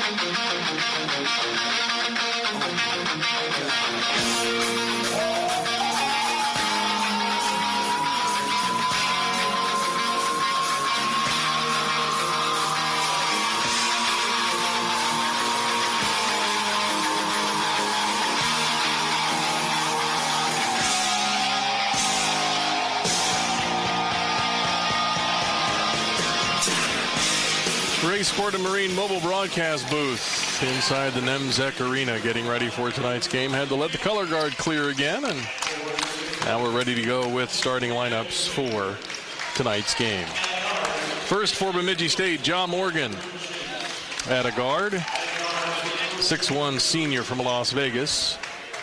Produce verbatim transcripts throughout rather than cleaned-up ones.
Sport and Marine mobile broadcast booth inside the Nemzec Arena, getting ready for tonight's game. Had to let the color guard clear again, and now we're ready to go with starting lineups for tonight's game. First for Bemidji State, John Morgan at a guard, six one senior from Las Vegas.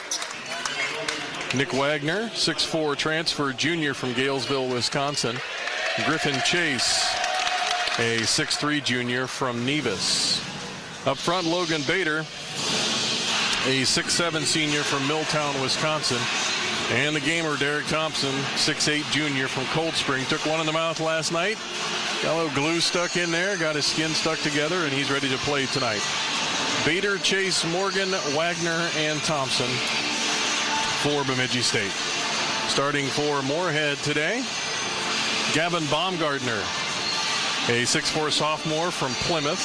Nick Wagner, six four transfer junior from Galesville, Wisconsin. Griffin Chase, a six three junior from Nevis. Up front, Logan Bader, a six seven senior from Milltown, Wisconsin. And the gamer, Derek Thompson, six eight junior from Cold Spring. Took one in the mouth last night. Got a little glue stuck in there, got his skin stuck together, and he's ready to play tonight. Bader, Chase, Morgan, Wagner, and Thompson for Bemidji State. Starting for Moorhead today, Gavin Baumgartner, a six four sophomore from Plymouth.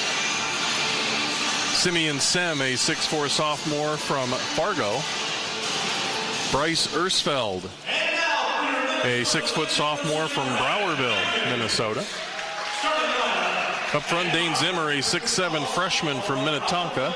Simeon Sem, a six four sophomore from Fargo. Bryce Ersfeld, a six foot sophomore from Browerville, Minnesota. Up front, Dane Zimmer, a six seven freshman from Minnetonka.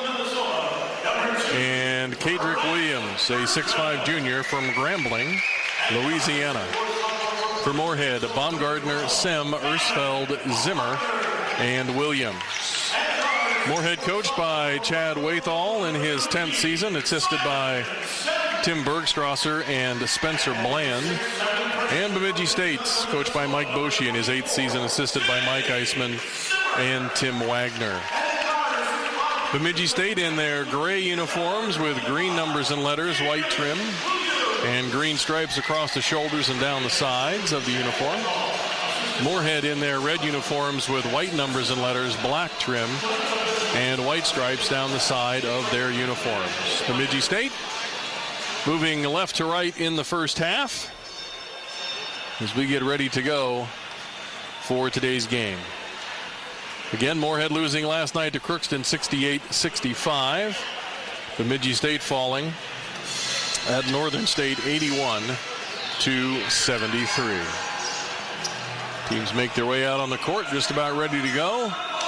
And Kadrick Williams, a six five junior from Grambling, Louisiana. For Moorhead, Baumgartner, Sem, Ersfeld, Zimmer, and Williams. Moorhead coached by Chad Waithall in his tenth season, assisted by Tim Bergstrasser and Spencer Bland. And Bemidji State, coached by Mike Boschie in his eighth season, assisted by Mike Eisman and Tim Wagner. Bemidji State in their gray uniforms with green numbers and letters, white trim, and green stripes across the shoulders and down the sides of the uniform. Moorhead in their red uniforms with white numbers and letters, black trim, and white stripes down the side of their uniforms. Bemidji State moving left to right in the first half as we get ready to go for today's game. Again, Moorhead losing last night to Crookston sixty-eight sixty-five. Bemidji State falling at Northern State eighty-one to seventy-three. Teams make their way out on the court, just about ready to go.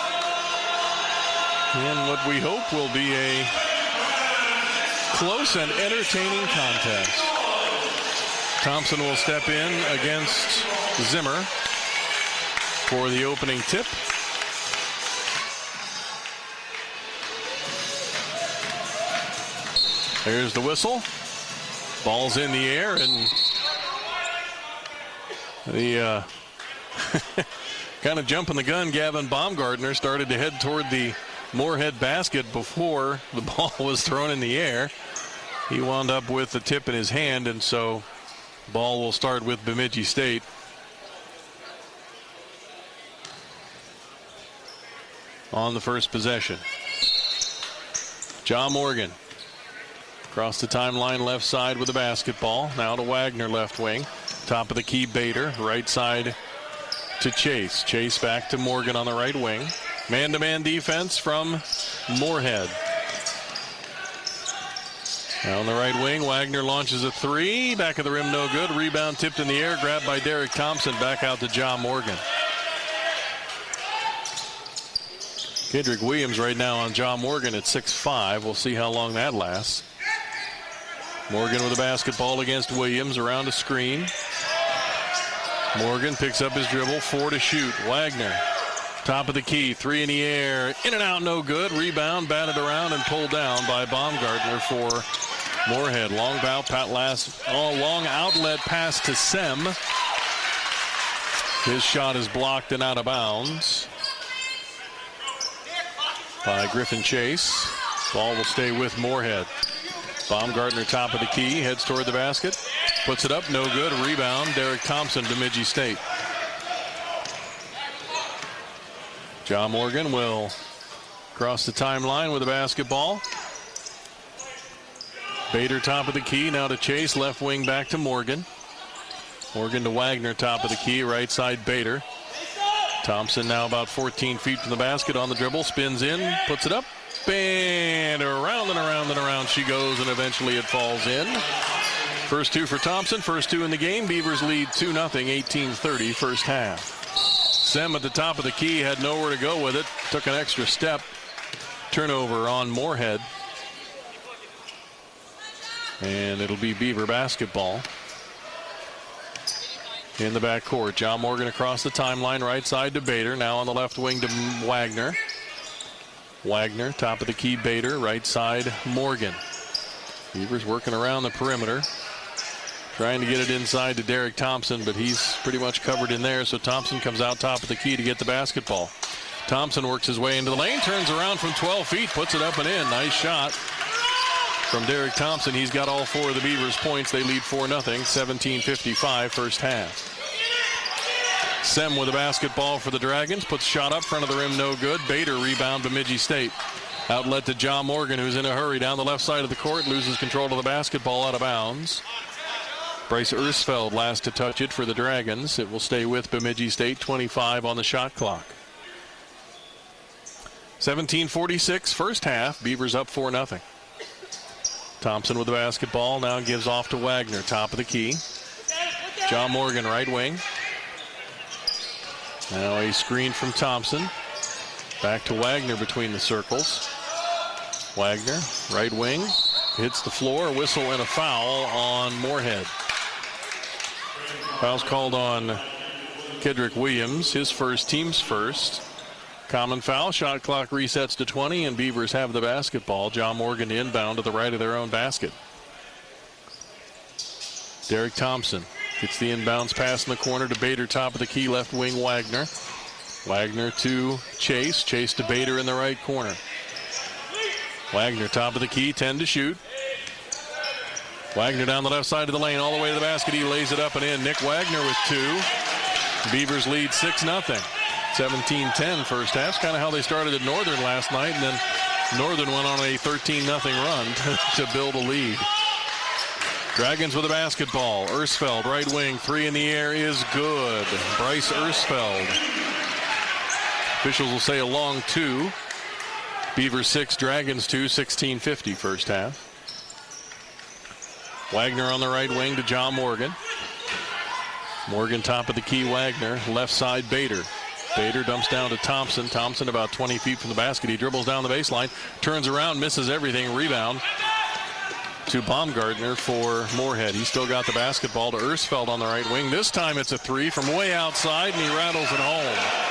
And what we hope will be a close and entertaining contest. Thompson will step in against Zimmer for the opening tip. There's the whistle. Ball's in the air, and the uh, kind of jumping the gun, Gavin Baumgartner started to head toward the Moorhead basket before the ball was thrown in the air. He wound up with the tip in his hand, and so ball will start with Bemidji State. On the first possession. John Morgan across the timeline left side with the basketball. Now to Wagner left wing. Top of the key Bader. Right side to Chase. Chase back to Morgan on the right wing. Man-to-man defense from Moorhead. Now on the right wing, Wagner launches a three. Back of the rim, no good. Rebound tipped in the air. Grabbed by Derek Thompson. Back out to John Morgan. Kendrick Williams right now on John Morgan at six five. We'll see how long that lasts. Morgan with the basketball against Williams around a screen. Morgan picks up his dribble. Four to shoot. Wagner. Top of the key. Three in the air. In and out, no good. Rebound, batted around, and pulled down by Baumgartner for Moorhead. Long bow, pat last. Oh, long outlet pass to Sem. His shot is blocked and out of bounds by Griffin Chase. Ball will stay with Moorhead. Baumgartner top of the key, heads toward the basket. Puts it up, no good. Rebound, Derek Thompson, Bemidji State. John Morgan will Across the timeline with the basketball. Bader top of the key, now to Chase, left wing back to Morgan. Morgan to Wagner, top of the key, right side Bader. Thompson now about fourteen feet from the basket on the dribble, spins in, puts it up, and around and around and around she goes, and eventually it falls in. First two for Thompson, first two in the game. Beavers lead two nothing, eighteen thirty, first half. Sem at the top of the key, had nowhere to go with it, took an extra step. Turnover on Moorhead. And it'll be Beaver basketball. In the backcourt, John Morgan across the timeline, right side to Bader. Now on the left wing to Wagner. Wagner, top of the key, Bader, right side, Morgan. Beavers working around the perimeter. Trying to get it inside to Derek Thompson, but he's pretty much covered in there, so Thompson comes out top of the key to get the basketball. Thompson works his way into the lane, turns around from twelve feet, puts it up and in. Nice shot from Derek Thompson. He's got all four of the Beavers' points. They lead four nothing, seventeen fifty-five, first half. Sem with the basketball for the Dragons. Puts shot up front of the rim, no good. Bader rebound, Bemidji State. Outlet to John Morgan, who's in a hurry down the left side of the court. Loses control of the basketball out of bounds. Bryce Ersfeld last to touch it for the Dragons. It will stay with Bemidji State, twenty-five on the shot clock. seventeen forty-six, first half. Beavers up four nothing. Thompson with the basketball, now gives off to Wagner, top of the key. John Morgan, right wing. Now a screen from Thompson. Back to Wagner between the circles. Wagner, right wing, hits the floor, a whistle and a foul on Moorhead. Foul's called on Kedrick Williams, his first, team's first. Common foul, shot clock resets to twenty, and Beavers have the basketball. John Morgan inbound to the right of their own basket. Derek Thompson gets the inbounds pass in the corner to Bader, top of the key, left wing Wagner. Wagner to Chase, Chase to Bader in the right corner. Wagner top of the key, ten to shoot. Wagner down the left side of the lane, all the way to the basket. He lays it up and in. Nick Wagner with two. Beavers lead six nothing. seventeen ten first half. Kind of how they started at Northern last night, and then Northern went on a thirteen nothing run to, to build a lead. Dragons with the basketball. Ersfeld, right wing, three in the air is good. Bryce Ersfeld. Officials will say a long two. Beavers six, Dragons two, sixteen fifty first half. Wagner on the right wing to John Morgan. Morgan top of the key, Wagner. Left side, Bader. Bader dumps down to Thompson. Thompson about twenty feet from the basket. He dribbles down the baseline, turns around, misses everything. Rebound to Baumgartner for Moorhead. He's still got the basketball to Ersfeld on the right wing. This time it's a three from way outside, and he rattles it home.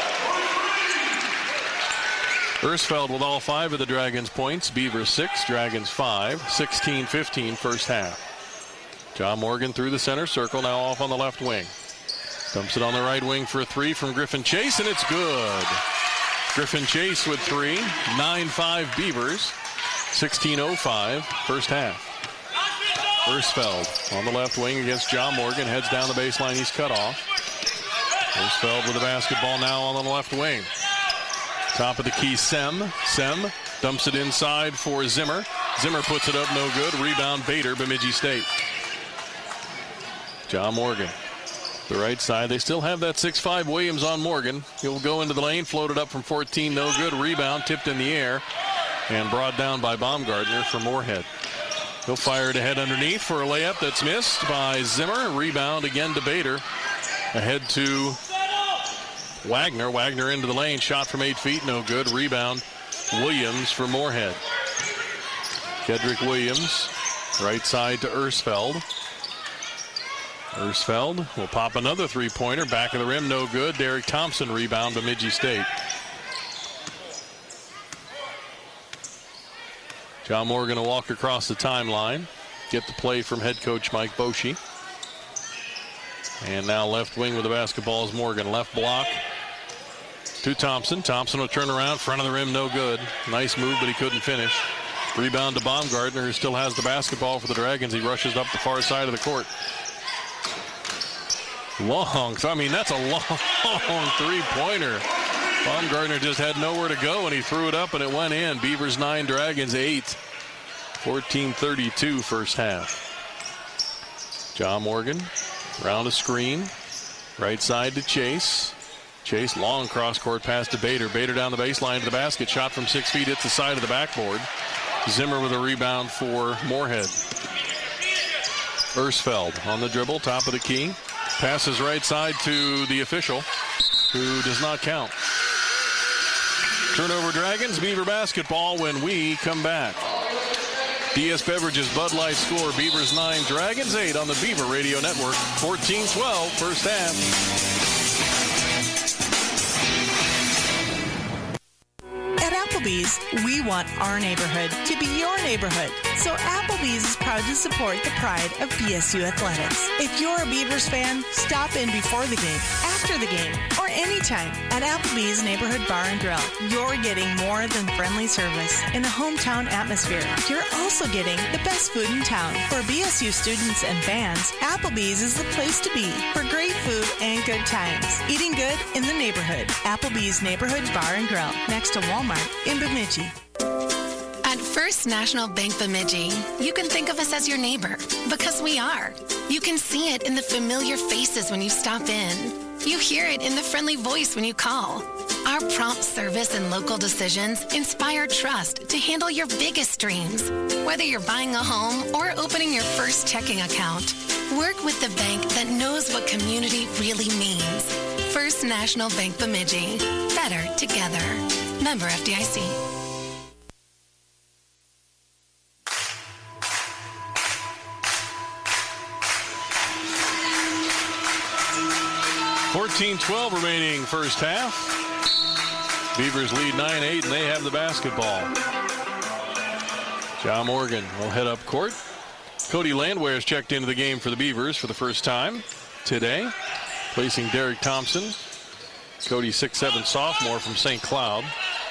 Ersfeld with all five of the Dragons' points. Beavers six, Dragons five. sixteen fifteen first half. John Morgan through the center circle, now off on the left wing. Dumps it on the right wing for a three from Griffin Chase, and it's good. Griffin Chase with three. nine five Beavers. sixteen oh five first half. Ersfeld on the left wing against John Morgan. Heads down the baseline. He's cut off. Ersfeld with the basketball now on the left wing. Top of the key, Sem. Sem dumps it inside for Zimmer. Zimmer puts it up, no good. Rebound, Bader, Bemidji State. John Morgan, the right side. They still have that six five Williams on Morgan. He'll go into the lane, floated up from fourteen, no good. Rebound, tipped in the air, and brought down by Baumgartner for Moorhead. He'll fire it ahead underneath for a layup that's missed by Zimmer. Rebound again to Bader. Ahead to Wagner. Wagner into the lane. Shot from eight feet. No good. Rebound. Williams for Moorhead. Kedrick Williams. Right side to Ersfeld. Ersfeld will pop another three-pointer. Back of the rim. No good. Derek Thompson rebound. Bemidji State. John Morgan will walk across the timeline. Get the play from head coach Mike Boschee. And now left wing with the basketball is Morgan. Left block to Thompson. Thompson will turn around. Front of the rim, no good. Nice move, but he couldn't finish. Rebound to Baumgartner, who still has the basketball for the Dragons. He rushes up the far side of the court. Long. I mean, that's a long three-pointer Baumgartner just had nowhere to go, and he threw it up, and it went in. Beavers nine, Dragons eight. fourteen thirty-two first half. John Morgan around a screen. Right side to Chase. Chase, long cross-court pass to Bader. Bader down the baseline to the basket. Shot from six feet. Hits the side of the backboard. Zimmer with a rebound for Moorhead. Ersfeld on the dribble, top of the key. Passes right side to the official, who does not count. Turnover Dragons, Beaver basketball when we come back. D S Beverages Bud Light score, Beavers nine, Dragons eight on the Beaver Radio Network. fourteen twelve first half. At Applebee's, we want our neighborhood to be your neighborhood. So Applebee's is proud to support the pride of B S U Athletics. If you're a Beavers fan, stop in before the game, after the game, or anytime at Applebee's Neighborhood Bar and Grill. You're getting more than friendly service in a hometown atmosphere. You're also getting the best food in town. For B S U students and fans, Applebee's is the place to be for great food and good times. Eating good in the neighborhood. Applebee's Neighborhood Bar and Grill, next to Walmart in Bemidji. At First National Bank Bemidji, you can think of us as your neighbor, because we are. You can see it in the familiar faces when you stop in. You hear it in the friendly voice when you call. Our prompt service and local decisions inspire trust to handle your biggest dreams. Whether you're buying a home or opening your first checking account, work with the bank that knows what community really means. First National Bank Bemidji. Better together. Member F D I C. fourteen twelve remaining first half. Beavers lead nine eight, and they have the basketball. John Morgan will head up court. Cody Landwehr has checked into the game for the Beavers for the first time today, placing Derek Thompson. Cody, six seven sophomore from Saint Cloud.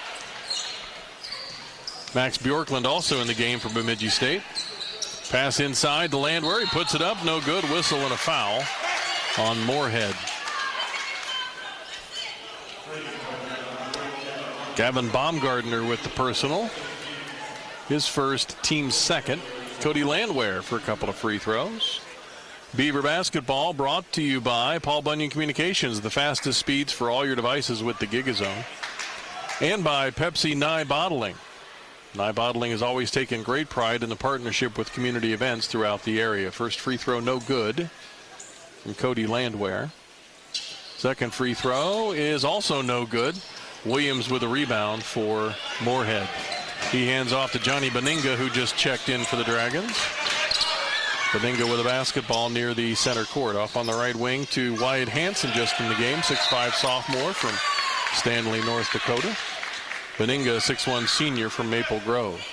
Max Bjorklund also in the game for Bemidji State. Pass inside to Landwehr. He puts it up. No good. Whistle and a foul on Moorhead. Gavin Baumgartner with the personal. His first, team second. Cody Landwehr for a couple of free throws. Beaver basketball brought to you by Paul Bunyan Communications, the fastest speeds for all your devices with the GigaZone. And by Pepsi Nye Bottling. Nye Bottling has always taken great pride in the partnership with community events throughout the area. First free throw, no good from Cody Landwehr. Second free throw is also no good. Williams with a rebound for Moorhead. He hands off to Johnny Beninga, who just checked in for the Dragons. Beninga with a basketball near the center court. Off on the right wing to Wyatt Hansen, just in the game. six five sophomore from Stanley, North Dakota. Beninga, six one senior from Maple Grove.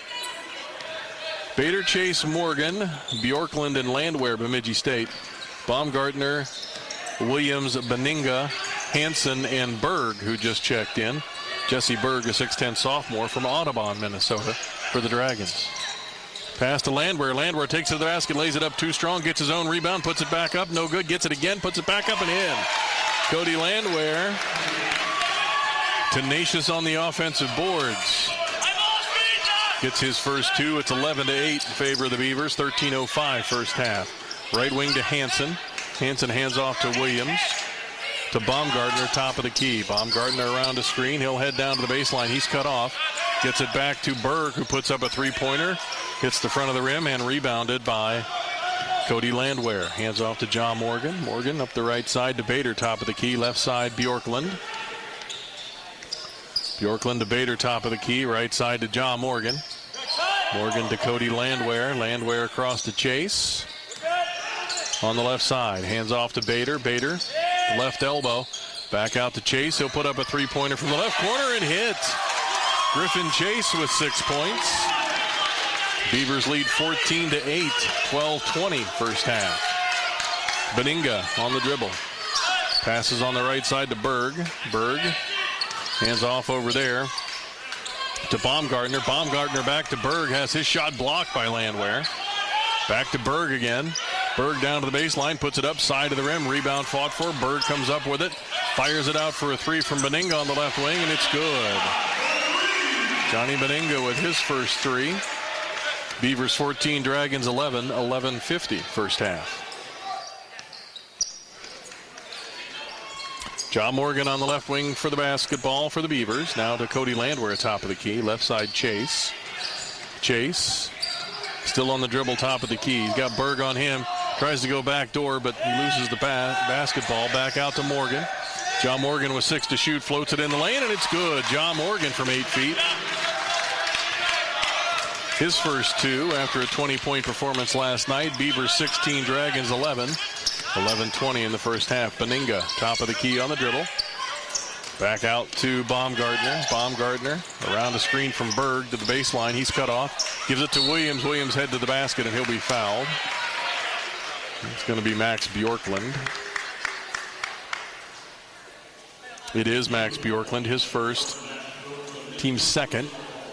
Bader, Chase, Morgan, Bjorklund, and Landwehr, Bemidji State. Baumgartner, Williams, Beninga, Hansen, and Berg, who just checked in. Jesse Berg, a six ten sophomore from Audubon, Minnesota, for the Dragons. Pass to Landwehr. Landwehr takes it to the basket, lays it up too strong, gets his own rebound, puts it back up, no good, gets it again, puts it back up and in. Cody Landwehr, tenacious on the offensive boards. Gets his first two. It's eleven to eight in favor of the Beavers. thirteen oh five first half. Right wing to Hansen. Hansen hands off to Williams. To Baumgartner, top of the key. Baumgartner around the screen. He'll head down to the baseline. He's cut off. Gets it back to Berg, who puts up a three-pointer. Hits the front of the rim and rebounded by Cody Landwehr. Hands off to John Morgan. Morgan up the right side to Bader, top of the key. Left side, Bjorklund. Bjorklund to Bader, top of the key. Right side to John Morgan. Morgan to Cody Landwehr. Landwehr across to Chase. On the left side. Hands off to Bader. Bader, left elbow. Back out to Chase. He'll put up a three-pointer from the left corner and hit. Griffin Chase with six points. Beavers lead fourteen to eight. twelve twenty first half. Beninga on the dribble. Passes on the right side to Berg. Berg hands off over there to Baumgartner. Baumgartner back to Berg. Has his shot blocked by Landwehr. Back to Berg again. Berg down to the baseline, puts it up, side of the rim, rebound fought for. Berg comes up with it, Fires it out for a three from Benninga on the left wing, and it's good. Johnny Benninga with his first three. Beavers fourteen, Dragons eleven, eleven fifty first half. John Morgan on the left wing for the basketball for the Beavers. Now to Cody Landwehr, top of the key. Left side, Chase. Chase still on the dribble, top of the key. He's got Berg on him. Tries to go back door, but he loses the ba- basketball. Back out to Morgan. John Morgan with six to shoot. Floats it in the lane, and it's good. John Morgan from eight feet. His first two after a twenty-point performance last night. Beavers sixteen, Dragons eleven. eleven twenty in the first half. Benninga, top of the key on the dribble. Back out to Baumgartner. Baumgartner around the screen from Berg to the baseline. He's cut off. Gives it to Williams. Williams head to the basket, and he'll be fouled. It's going to be Max Bjorklund. It is Max Bjorklund, his first, team second.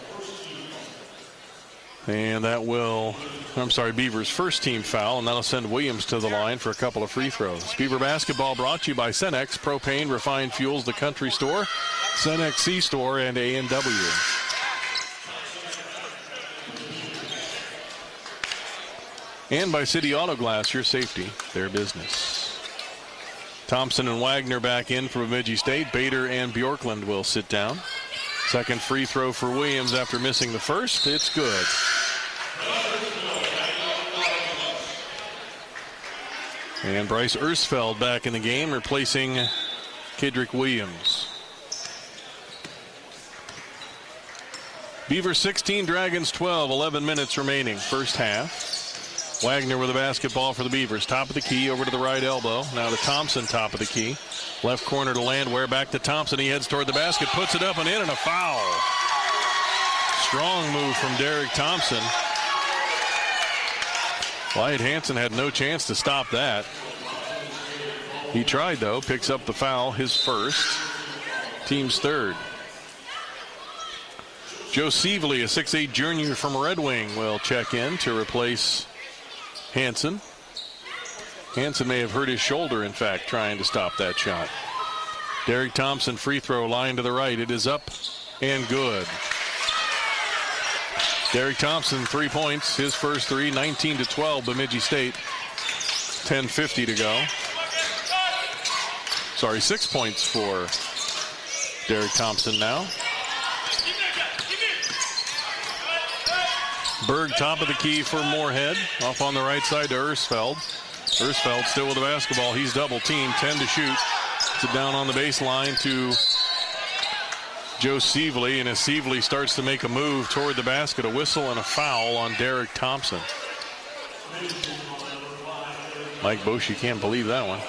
And that will, I'm sorry, Beavers' first team foul, and that'll send Williams to the line for a couple of free throws. Beaver basketball brought to you by Cenex, Propane, Refined Fuels, The Country Store, Cenex C-Store, and A and W. And by City Auto Glass, your safety, their business. Thompson and Wagner back in for Bemidji State. Bader and Bjorklund will sit down. Second free throw for Williams after missing the first. It's good. And Bryce Ersfeld back in the game, replacing Kedrick Williams. Beavers sixteen, Dragons twelve, eleven minutes remaining, first half. Wagner with the basketball for the Beavers. Top of the key, over to the right elbow. Now to Thompson, top of the key. Left corner to Landwehr, back to Thompson. He heads toward the basket, puts it up and in, and a foul. Strong move from Derek Thompson. Wyatt Hansen had no chance to stop that. He tried, though. Picks up the foul, his first. Team's third. Joe Sievely, a six eight junior from Red Wing, will check in to replace Hansen. Hansen may have hurt his shoulder, in fact, trying to stop that shot. Derek Thompson, free throw line to the right. It is up and good. Derek Thompson, three points, his first three, nineteen to twelve, Bemidji State. ten fifty to go. Sorry, six points for Derek Thompson now. Berg, top of the key for Moorhead. Off on the right side to Ersfeld. Ersfeld still with the basketball. He's double teamed, ten to shoot. It's it down on the baseline to Joe Sievely, and as Sievely starts to make a move toward the basket, a whistle and a foul on Derek Thompson. Mike Bosch, you can't believe that one.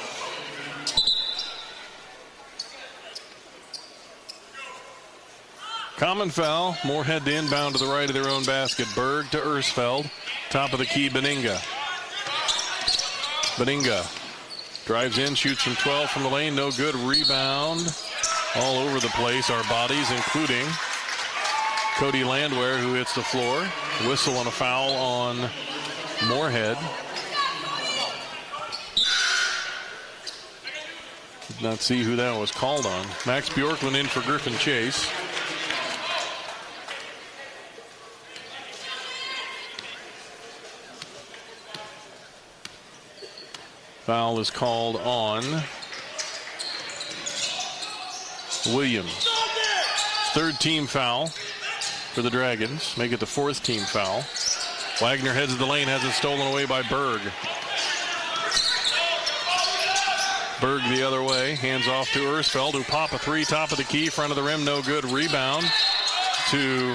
Common foul. Moorhead to inbound to the right of their own basket. Berg to Ersfeld. Top of the key, Benninga. Benninga drives in, shoots from twelve from the lane. No good. Rebound all over the place. Our bodies, including Cody Landwehr, who hits the floor. Whistle and a foul on Moorhead. Did not see who that was called on. Max Bjorklund in for Griffin Chase. Foul is called on Williams. Third team foul for the Dragons. Make it the fourth team foul. Wagner heads to the lane, has it stolen away by Berg. Berg the other way, hands off to Ersfeld, who pop a three, top of the key, front of the rim, no good. Rebound to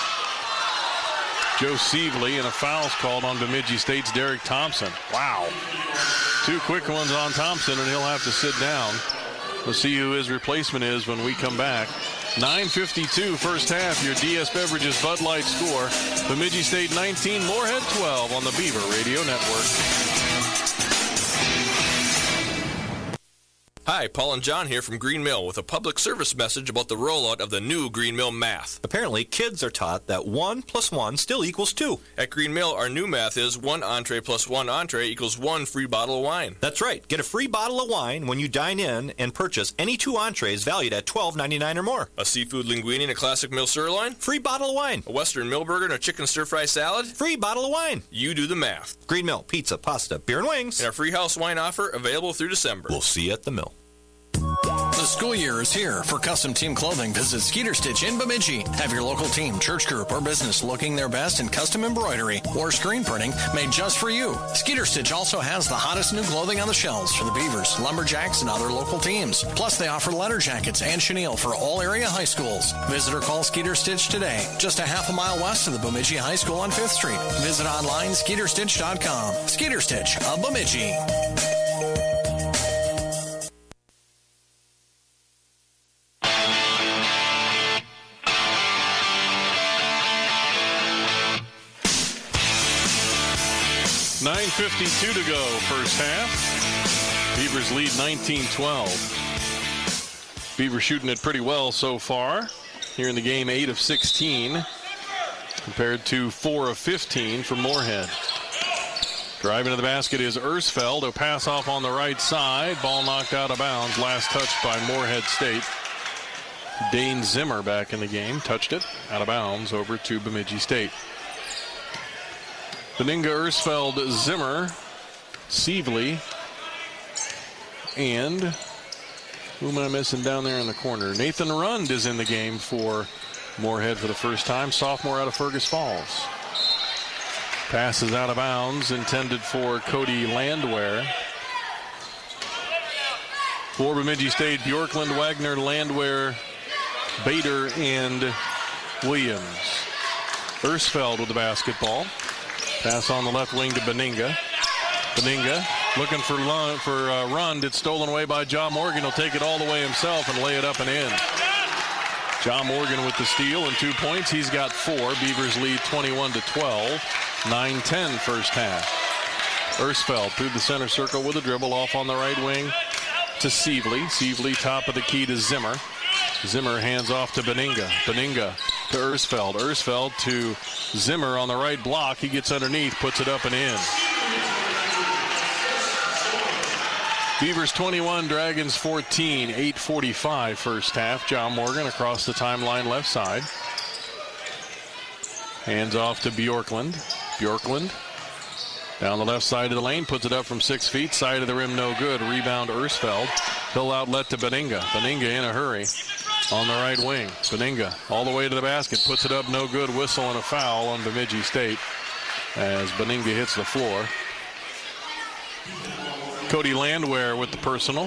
Joe Sievely, and a foul's called on Bemidji State's Derek Thompson. Wow. Two quick ones on Thompson, and he'll have to sit down. We'll see who his replacement is when we come back. nine fifty-two first half, your D S Beverages Bud Light score. Bemidji State nineteen, Moorhead twelve on the Beaver Radio Network. Hi, Paul and John here from Green Mill with a public service message about the rollout of the new Green Mill math. Apparently, kids are taught that one plus one still equals two. At Green Mill, our new math is one entree plus one entree equals one free bottle of wine. That's right. Get a free bottle of wine when you dine in and purchase any two entrees valued at twelve ninety-nine or more. A seafood linguine and a classic mill sirloin? Free bottle of wine. A Western Mill burger and a chicken stir-fry salad? Free bottle of wine. You do the math. Green Mill, pizza, pasta, beer, and wings. And our free house wine offer available through December. We'll see you at the mill. The school year is here. For custom team clothing, visit Skeeter Stitch in Bemidji. Have your local team, church group, or business looking their best in custom embroidery or screen printing made just for you. Skeeter Stitch also has the hottest new clothing on the shelves for the Beavers, Lumberjacks, and other local teams. Plus, they offer letter jackets and chenille for all area high schools. Visit or call Skeeter Stitch today, just a half a mile west of the Bemidji High School on fifth Street. Visit online, skeeter stitch dot com. Skeeter Stitch of Bemidji. nine fifty-two to go, first half. Beavers lead nineteen twelve. Beavers shooting it pretty well so far. Here in the game, eight of sixteen, compared to four of fifteen for Moorhead. Driving to the basket is Ersfeld. A pass off on the right side. Ball knocked out of bounds. Last touched by Moorhead State. Dane Zimmer back in the game. Touched it out of bounds over to Bemidji State. Beninga, Ersfeld, Zimmer, Sievely, and who am I missing down there in the corner? Nathan Rund is in the game for Moorhead for the first time, sophomore out of Fergus Falls. Passes out of bounds, intended for Cody Landwehr. For Bemidji State, Bjorklund, Wagner, Landwehr, Bader, and Williams. Ersfeld with the basketball. Pass on the left wing to Beninga. Beninga looking for for uh, Rund. It's stolen away by John Morgan. He'll take it all the way himself and lay it up and in. John Morgan with the steal and two points. He's got four. Beavers lead twenty-one to twelve. nine ten first half. Ersfeld through the center circle with a dribble off on the right wing to Sievely. Sievely top of the key to Zimmer. Zimmer hands off to Beninga. Beninga to Ersfeld. Ersfeld to Zimmer on the right block. He gets underneath, puts it up and in. Beavers twenty-one, Dragons fourteen. eight forty-five first half. John Morgan across the timeline left side. Hands off to Bjorklund. Bjorklund down the left side of the lane, puts it up from six feet. Side of the rim, no good. Rebound Ersfeld. He'll outlet to Beninga. Beninga in a hurry on the right wing. Beninga all the way to the basket, puts it up, no good. Whistle and a foul on Bemidji State as Beninga hits the floor. Cody Landwehr with the personal.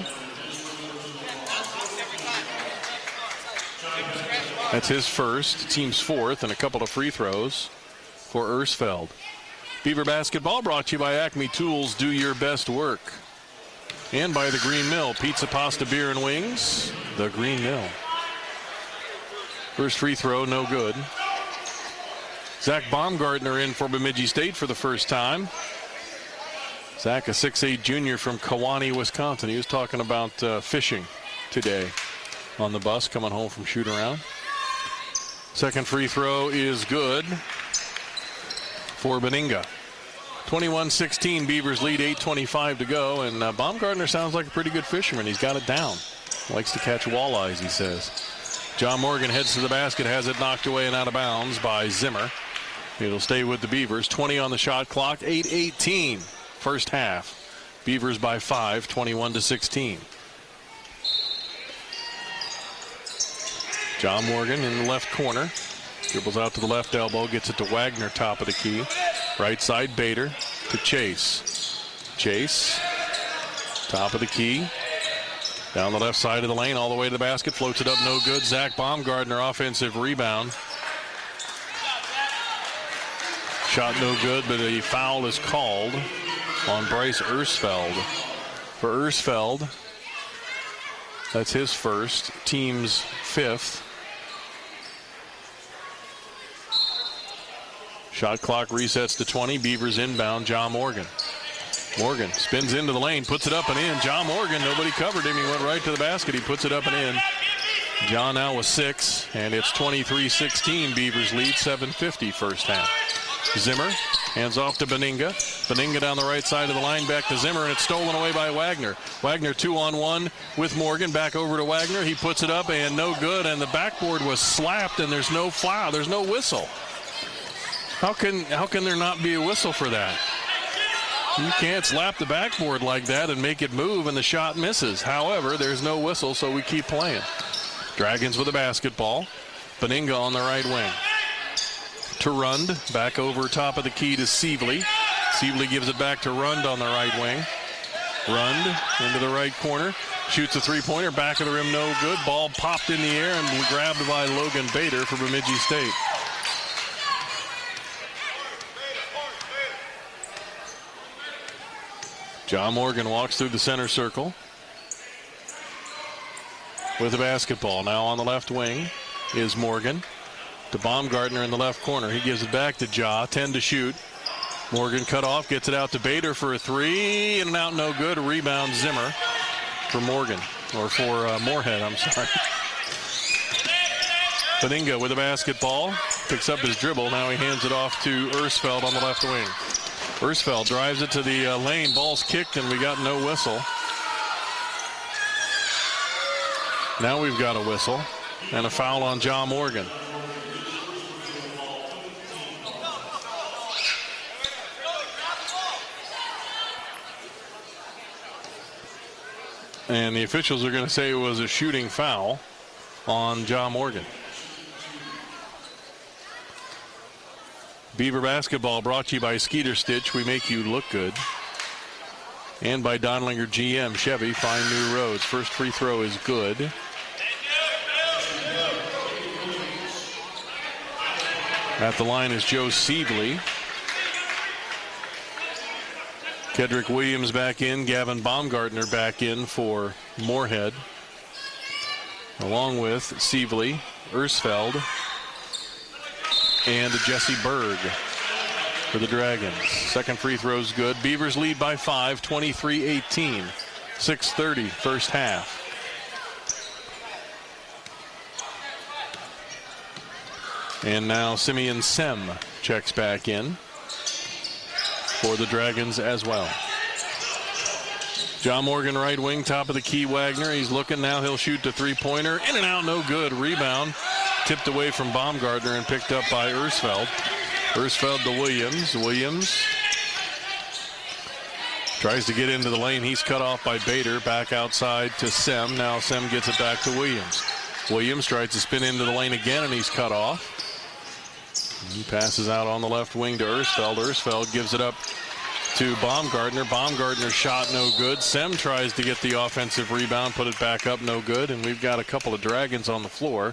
That's his first, team's fourth, and a couple of free throws for Ersfeld. Beaver basketball brought to you by Acme Tools. Do your best work. And by the Green Mill. Pizza, pasta, beer, and wings. The Green Mill. First free throw, no good. Zach Baumgartner in for Bemidji State for the first time. Zach, a six eight junior from Kewanee, Wisconsin. He was talking about uh, fishing today on the bus coming home from shoot around. Second free throw is good for Beninga. twenty-one sixteen, Beavers lead, eight twenty-five to go, and uh, Baumgartner sounds like a pretty good fisherman. He's got it down. Likes to catch walleyes, he says. John Morgan heads to the basket, has it knocked away and out of bounds by Zimmer. It'll stay with the Beavers. twenty on the shot clock, eight eighteen first half. Beavers by five, twenty-one to sixteen. John Morgan in the left corner. Dribbles out to the left elbow, gets it to Wagner, top of the key. Right side, Bader to Chase. Chase, top of the key. Down the left side of the lane, all the way to the basket. Floats it up, no good. Zach Baumgartner, offensive rebound. Shot no good, but a foul is called on Bryce Ersfeld. For Ersfeld, that's his first, team's fifth. Shot clock resets to twenty. Beavers inbound. John Morgan. Morgan spins into the lane, puts it up and in. John Morgan, nobody covered him. He went right to the basket. He puts it up and in. John now with six, and it's twenty-three sixteen. Beavers lead, seven fifty first half. Zimmer hands off to Beninga. Beninga down the right side of the line, back to Zimmer, and it's stolen away by Wagner. Wagner two on one with Morgan. Back over to Wagner. He puts it up and no good, and the backboard was slapped, and there's no foul. There's no whistle. How can how can there not be a whistle for that? You can't slap the backboard like that and make it move, and the shot misses. However, there's no whistle, so we keep playing. Dragons with a basketball. Beninga on the right wing. To Rund, back over top of the key to Sievely. Sievely gives it back to Rund on the right wing. Rund into the right corner. Shoots a three-pointer, back of the rim, no good. Ball popped in the air and grabbed by Logan Bader for Bemidji State. John Morgan walks through the center circle with the basketball. Now on the left wing is Morgan. To Baumgartner in the left corner. He gives it back to Ja. ten to shoot. Morgan cut off, gets it out to Bader for a three. In and out, no good. Rebound Zimmer for Morgan. Or for uh, Moorhead, I'm sorry. Beninga with the basketball. Picks up his dribble. Now he hands it off to Ersfeld on the left wing. Ersfeld drives it to the uh, lane. Ball's kicked, and we got no whistle. Now we've got a whistle and a foul on John Morgan. And the officials are going to say it was a shooting foul on John Morgan. Beaver basketball brought to you by Skeeter Stitch. We make you look good. And by Donlinger G M Chevy. Find new roads. First free throw is good. At the line is Joe Sievely. Kedrick Williams back in. Gavin Baumgartner back in for Moorhead. Along with Sievely, Ersfeld, and Jesse Berg for the Dragons. Second free throw's good. Beavers lead by five, twenty-three eighteen. six thirty first half. And now Simeon Sem checks back in for the Dragons as well. John Morgan right wing, top of the key. Wagner, he's looking now. He'll shoot the three-pointer. In and out, no good. Rebound tipped away from Baumgartner and picked up by Ersfeld. Ersfeld to Williams. Williams tries to get into the lane. He's cut off by Bader. Back outside to Sem. Now Sem gets it back to Williams. Williams tries to spin into the lane again, and he's cut off. He passes out on the left wing to Ersfeld. Ersfeld gives it up to Baumgartner. Baumgartner's shot no good. Sem tries to get the offensive rebound, put it back up, no good. And we've got a couple of Dragons on the floor.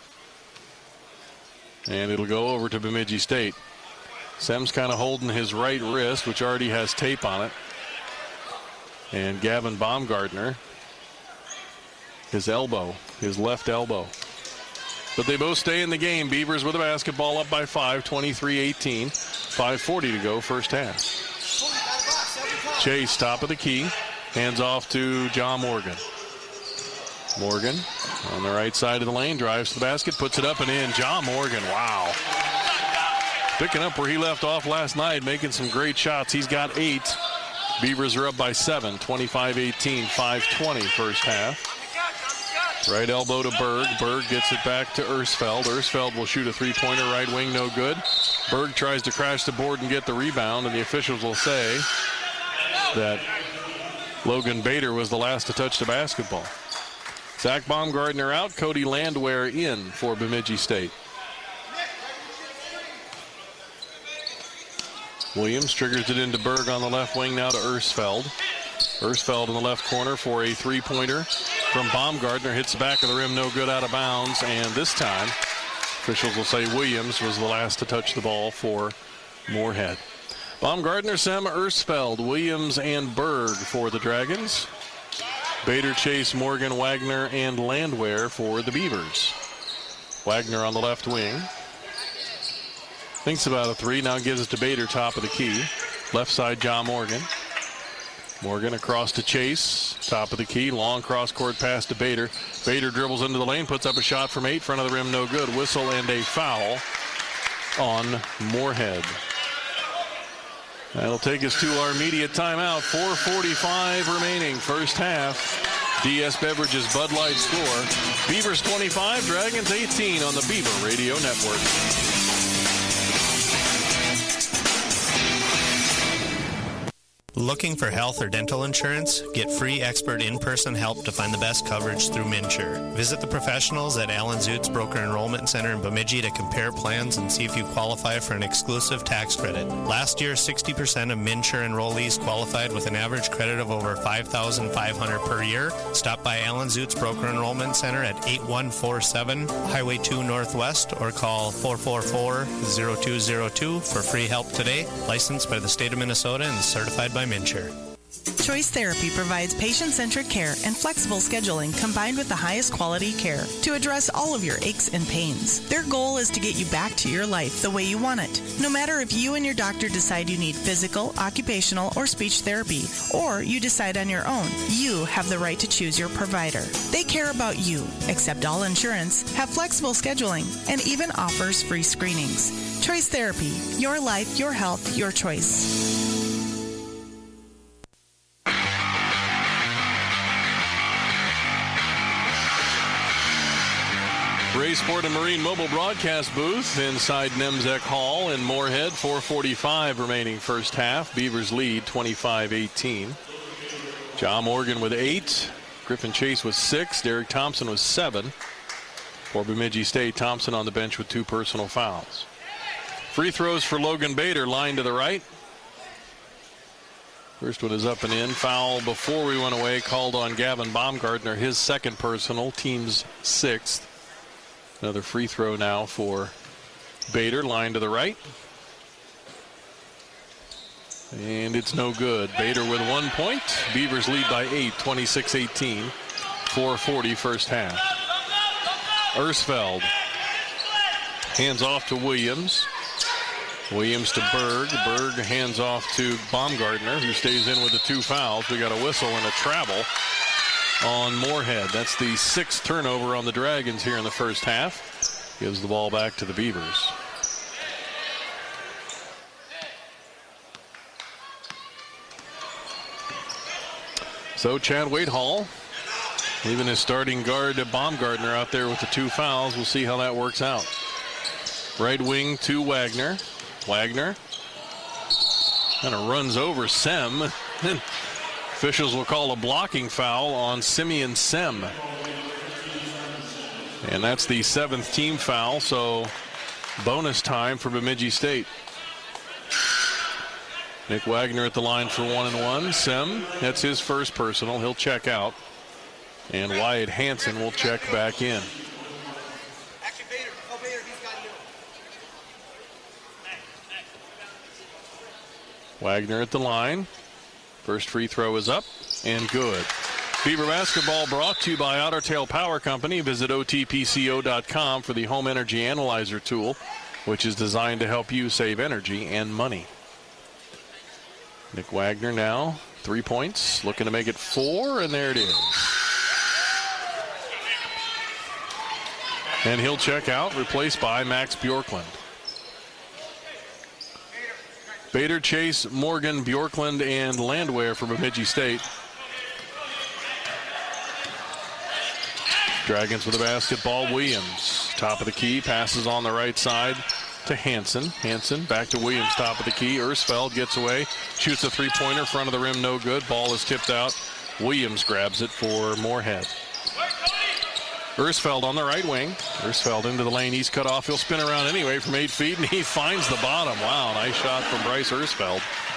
And it'll go over to Bemidji State. Sem's kind of holding his right wrist, which already has tape on it. And Gavin Baumgartner, his elbow, his left elbow. But they both stay in the game. Beavers with the basketball up by five, twenty-three eighteen. five forty to go, first half. Chase, top of the key. Hands off to John Morgan. Morgan on the right side of the lane, drives to the basket, puts it up and in. John Morgan, wow. Picking up where he left off last night, making some great shots. He's got eight. Beavers are up by seven, twenty-five eighteen, five twenty first half. Right elbow to Berg. Berg gets it back to Ersfeld. Ersfeld will shoot a three-pointer, right wing, no good. Berg tries to crash the board and get the rebound, and the officials will say that Logan Bader was the last to touch the basketball. Zach Baumgartner out, Cody Landwehr in for Bemidji State. Williams triggers it into Berg on the left wing, now to Ersfeld. Ersfeld in the left corner for a three-pointer from Baumgartner. Hits the back of the rim, no good, out of bounds. And this time, officials will say Williams was the last to touch the ball for Moorhead. Baumgartner, Sem, Ersfeld, Williams, and Berg for the Dragons. Bader, Chase, Morgan, Wagner, and Landwehr for the Beavers. Wagner on the left wing. Thinks about a three, now gives it to Bader, top of the key. Left side, John Morgan. Morgan across to Chase. Top of the key. Long cross-court pass to Bader. Bader dribbles into the lane. Puts up a shot from eight. Front of the rim, no good. Whistle and a foul on Moorhead. That'll take us to our immediate timeout. four forty-five remaining. First half. D S Beverages Bud Light score. Beavers twenty-five, Dragons eighteen on the Beaver Radio Network. Looking for health or dental insurance? Get free expert in-person help to find the best coverage through MNsure. Visit the professionals at Alan Zutz Broker Enrollment Center in Bemidji to compare plans and see if you qualify for an exclusive tax credit. Last year, sixty percent of MNsure enrollees qualified with an average credit of over five thousand five hundred dollars per year. Stop by Alan Zutz Broker Enrollment Center at eight one four seven Highway two Northwest or call four four four, zero two zero two for free help today. Licensed by the state of Minnesota and certified by MNsure. Choice Therapy provides patient-centric care and flexible scheduling combined with the highest quality care to address all of your aches and pains. Their goal is to get you back to your life the way you want it. No matter if you and your doctor decide you need physical, occupational, or speech therapy, or you decide on your own, you have the right to choose your provider. They care about you, accept all insurance, have flexible scheduling, and even offers free screenings. Choice Therapy. Your life, your health, your choice. Ray Sport and Marine Mobile broadcast booth inside Nemzek Hall in Moorhead. four forty-five remaining first half. Beavers lead twenty-five eighteen. John Morgan with eight. Griffin Chase with six. Derek Thompson with seven. For Bemidji State, Thompson on the bench with two personal fouls. Free throws for Logan Bader. Line to the right. First one is up and in. Foul before we went away called on Gavin Baumgartner. His second personal. Team's sixth. Another free throw now for Bader. Line to the right. And it's no good. Bader with one point. Beavers lead by eight, twenty-six eighteen. four forty first half. Ersfeld. Hands off to Williams. Williams to Berg. Berg hands off to Baumgartner, who stays in with the two fouls. We got a whistle and a travel on Moorhead. That's the sixth turnover on the Dragons here in the first half. Gives the ball back to the Beavers. So Chad Waithall leaving his starting guard Baumgartner out there with the two fouls. We'll see how that works out. Right wing to Wagner. Wagner kind of runs over Sem. Officials will call a blocking foul on Simeon Sem. And that's the seventh team foul, so bonus time for Bemidji State. Nick Wagner at the line for one and one. Sem, that's his first personal. He'll check out. And Wyatt Hansen will check back in. Wagner at the line. First free throw is up and good. Beaver basketball brought to you by Otter Tail Power Company. Visit O T P C O dot com for the Home Energy Analyzer tool, which is designed to help you save energy and money. Nick Wagner now, three points, looking to make it four, and there it is. And he'll check out, replaced by Max Bjorklund. Bader, Chase, Morgan, Bjorklund, and Landwehr for Bemidji State. Dragons with the basketball. Williams, top of the key, passes on the right side to Hansen. Hansen back to Williams, top of the key. Ersfeld gets away, shoots a three-pointer, front of the rim, no good. Ball is tipped out. Williams grabs it for Moorhead. Ersfeld on the right wing. Ersfeld into the lane. He's cut off. He'll spin around anyway from eight feet, and he finds the bottom. Wow, nice shot from Bryce Ersfeld.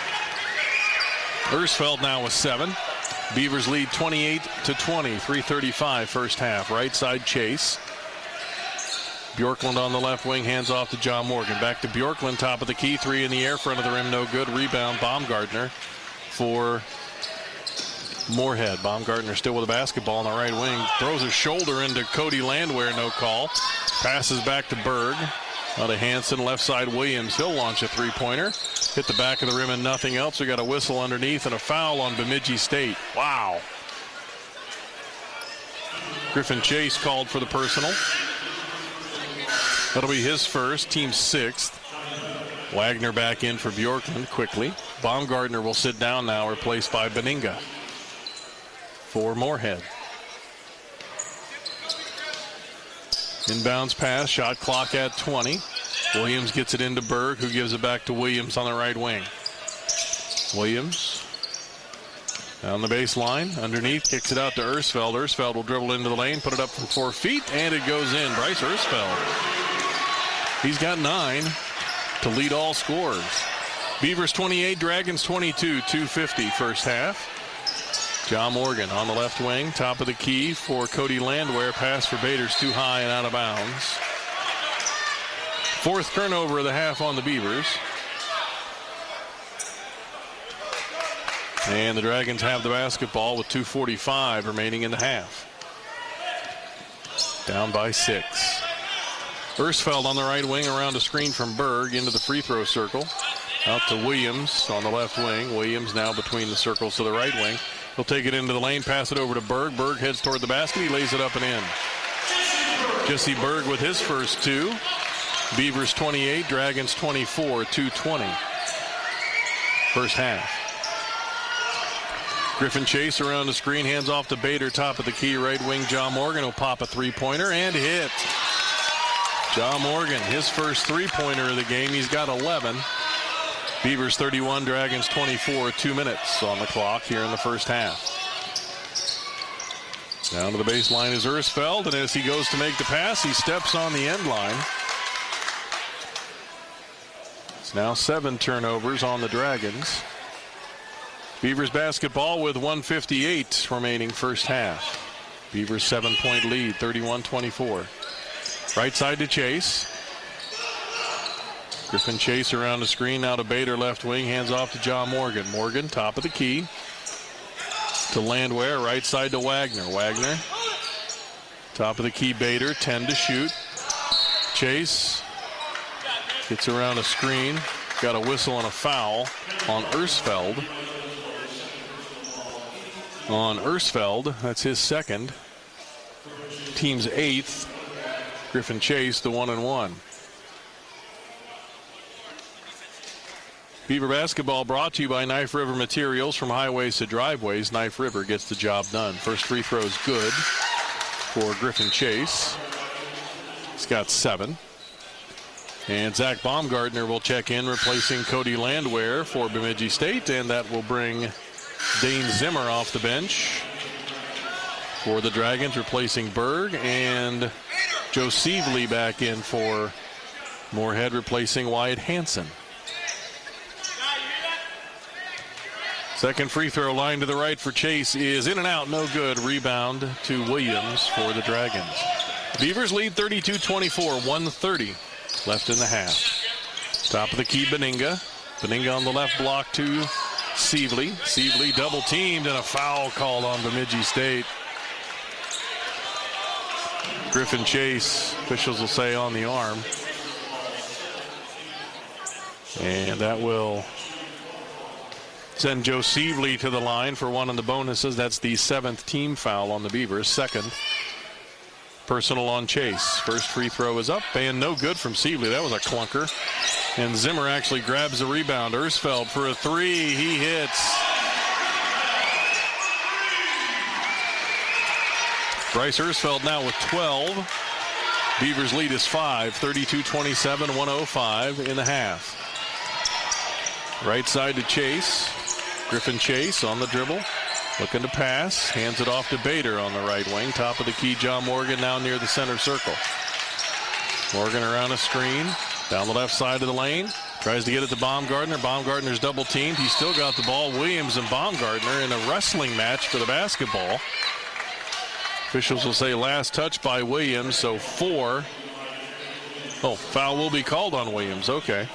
Ersfeld now with seven. Beavers lead twenty-eight to twenty. three thirty-five first half. Right side Chase. Bjorklund on the left wing. Hands off to John Morgan. Back to Bjorklund, top of the key. Three in the air. Front of the rim, no good. Rebound, Baumgartner for Moorhead. Baumgartner still with the basketball on the right wing. Throws his shoulder into Cody Landwehr, no call. Passes back to Berg. Out of Hanson, left side Williams. He'll launch a three-pointer. Hit the back of the rim and nothing else. We got a whistle underneath and a foul on Bemidji State. Wow. Griffin Chase called for the personal. That'll be his first, team sixth. Wagner back in for Bjorklund quickly. Baumgartner will sit down now, replaced by Benninga for Moorhead. Inbounds pass, shot clock at twenty. Williams gets it into Berg, who gives it back to Williams on the right wing. Williams down the baseline, underneath, kicks it out to Ersfeld. Ersfeld will dribble into the lane, put it up from four feet, and it goes in. Bryce Ersfeld. He's got nine to lead all scorers. Beavers twenty-eight, Dragons twenty-two, two fifty first half. John Morgan on the left wing, top of the key for Cody Landwehr. Pass for Bader's too high and out of bounds. Fourth turnover of the half on the Beavers. And the Dragons have the basketball with two forty-five remaining in the half. Down by six. Ersfeld on the right wing around a screen from Berg into the free throw circle. Out to Williams on the left wing. Williams now between the circles to the right wing. He'll take it into the lane, pass it over to Berg. Berg heads toward the basket. He lays it up and in. Jesse Berg with his first two. Beavers twenty-eight, Dragons twenty-four, two twenty. First half. Griffin Chase around the screen, hands off to Bader, top of the key, right wing. John Morgan will pop a three-pointer and hit. John Morgan, his first three-pointer of the game. He's got eleven. Beavers thirty-one, Dragons twenty-four, two minutes on the clock here in the first half. Down to the baseline is Ersfeld, and as he goes to make the pass, he steps on the end line. It's now seven turnovers on the Dragons. Beavers basketball with one fifty-eight remaining first half. Beavers seven-point lead, thirty-one twenty-four. Right side to Chase. Griffin Chase around the screen, now to Bader, left wing, hands off to John Morgan. Morgan, top of the key. To Landwehr, right side to Wagner. Wagner, top of the key, Bader, ten to shoot. Chase gets around a screen. Got a whistle and a foul on Ersfeld. On Ersfeld, that's his second. Team's eighth. Griffin Chase, the one and one. Beaver basketball brought to you by Knife River Materials. From highways to driveways, Knife River gets the job done. First free throw is good for Griffin Chase. He's got seven. And Zach Baumgartner will check in, replacing Cody Landwehr for Bemidji State, and that will bring Dane Zimmer off the bench for the Dragons, replacing Berg, and Joe Sievely back in for Moorhead, replacing Wyatt Hanson. Second free throw line to the right for Chase is in and out, no good. Rebound to Williams for the Dragons. Beavers lead thirty-two twenty-four, one thirty left in the half. Top of the key, Benninga. Benninga on the left block to Sievely. Sievely double teamed and a foul called on Bemidji State. Griffin Chase, officials will say on the arm. And that will send Joe Sievely to the line for one of the bonuses. That's the seventh team foul on the Beavers. Second personal on Chase. First free throw is up and no good from Sievely. That was a clunker. And Zimmer actually grabs the rebound. Ersfeld for a three. He hits. Bryce Ersfeld now with twelve. Beavers lead is five. thirty-two twenty-seven, one oh five in the half. Right side to Chase. Griffin Chase on the dribble. Looking to pass. Hands it off to Bader on the right wing. Top of the key, John Morgan now near the center circle. Morgan around a screen. Down the left side of the lane. Tries to get it to Baumgartner. Baumgartner's double teamed. He's still got the ball. Williams and Baumgartner in a wrestling match for the basketball. Officials will say last touch by Williams, so four. Oh, foul will be called on Williams. Okay.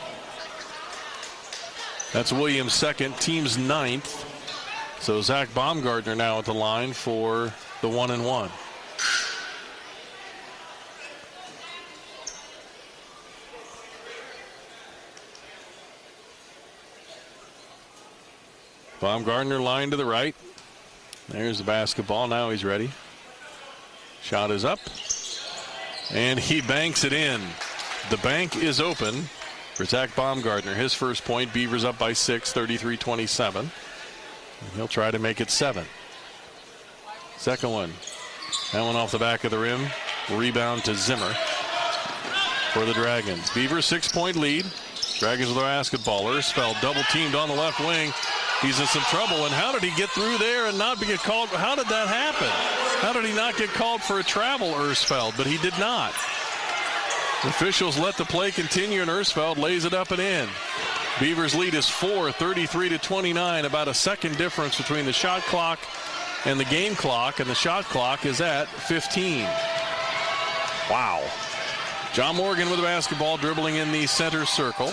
That's Williams' second, team's ninth. So Zach Baumgartner now at the line for the one and one. Baumgartner line to the right. There's the basketball. Now he's ready. Shot is up. And he banks it in. The bank is open for Zach Baumgartner. His first point. Beavers up by six, thirty-three twenty-seven. And he'll try to make it seven. Second one. That one off the back of the rim. Rebound to Zimmer for the Dragons. Beavers six-point lead. Dragons with the basketball. Ersfeld double teamed on the left wing. He's in some trouble. And how did he get through there and not get called? How did that happen? How did he not get called for a travel, Ersfeld? But he did not. Officials let the play continue, and Ersfeld lays it up and in. Beavers lead is four, thirty-three to twenty-nine. About a second difference between the shot clock and the game clock, and the shot clock is at fifteen. Wow. John Morgan with the basketball, dribbling in the center circle.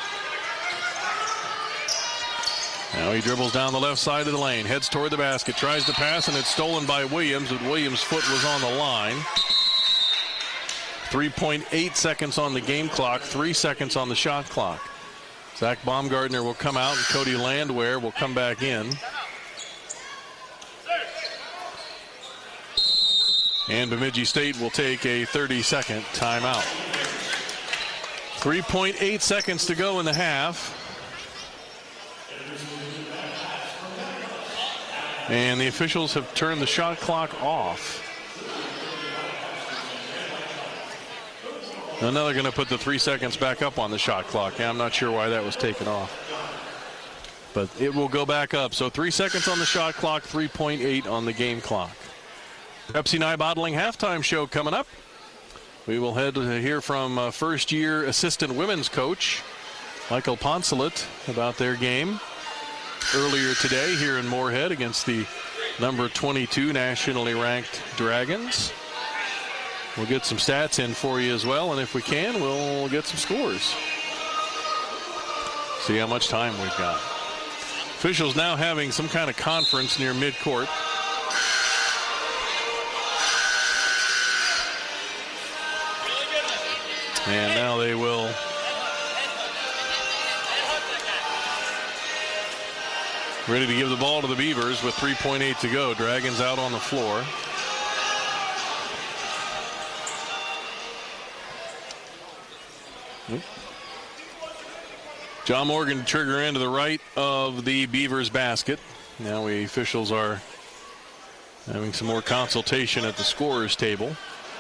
Now he dribbles down the left side of the lane, heads toward the basket, tries to pass, and it's stolen by Williams, but Williams' foot was on the line. three point eight seconds on the game clock, three seconds on the shot clock. Zach Baumgartner will come out, and Cody Landwehr will come back in. And Bemidji State will take a thirty-second timeout. three point eight seconds to go in the half. And the officials have turned the shot clock off. And now they're going to put the three seconds back up on the shot clock. I'm not sure why that was taken off. But it will go back up. So three seconds on the shot clock, three point eight on the game clock. Pepsi Nye Bottling halftime show coming up. We will head to hear from uh, first-year assistant women's coach Michael Poncelet about their game earlier today here in Moorhead against the number twenty-two nationally ranked Dragons. We'll get some stats in for you as well, and if we can, we'll get some scores. See how much time we've got. Officials now having some kind of conference near midcourt. And now they will ready to give the ball to the Beavers with three point eight to go. Dragons out on the floor. John Morgan to trigger into the right of the Beavers basket. Now we officials are having some more consultation at the scorer's table.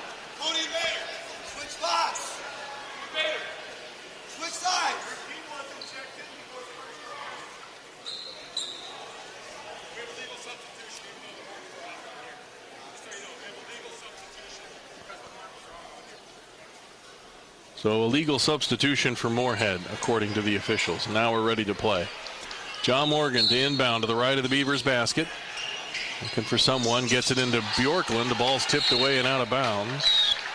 So a legal substitution for Moorhead, according to the officials. Now we're ready to play. John Morgan to inbound to the right of the Beavers basket. Looking for someone, gets it into Bjorklund. The ball's tipped away and out of bounds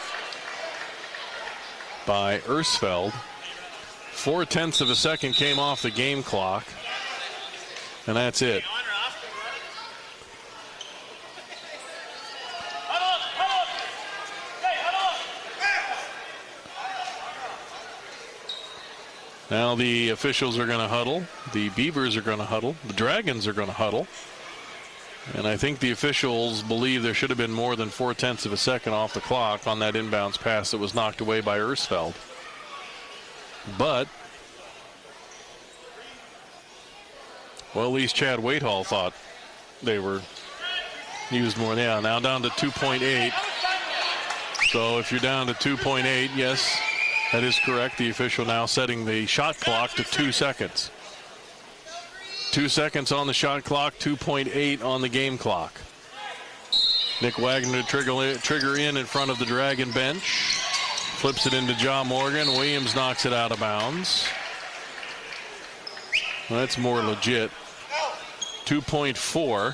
by Ersfeld. Four tenths of a second came off the game clock. And that's it. Now the officials are going to huddle. The Beavers are going to huddle. The Dragons are going to huddle. And I think the officials believe there should have been more than four tenths of a second off the clock on that inbounds pass that was knocked away by Ersfeld. But, well, at least Chad Waithall thought they were used more. Yeah, now down to two point eight. So if you're down to two point eight, yes, that is correct. The official now setting the shot clock to two seconds. Two seconds on the shot clock, two point eight on the game clock. Nick Wagner to trigger, trigger in in front of the Dragon bench. Flips it into John Morgan. Williams knocks it out of bounds. Well, that's more legit. two point four.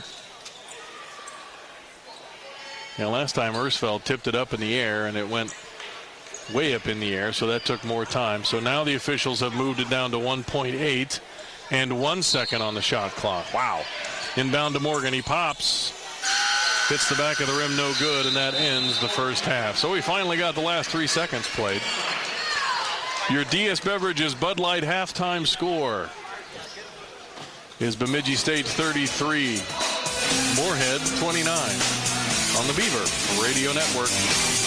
Now, last time Ersfeld tipped it up in the air and it went way up in the air, so that took more time. So now the officials have moved it down to one point eight and one second on the shot clock. Wow. Inbound to Morgan. He pops. Hits the back of the rim, no good, and that ends the first half. So we finally got the last three seconds played. Your D S Beverages Bud Light halftime score. is Bemidji State thirty-three, Moorhead twenty-nine on the Beaver Radio Network.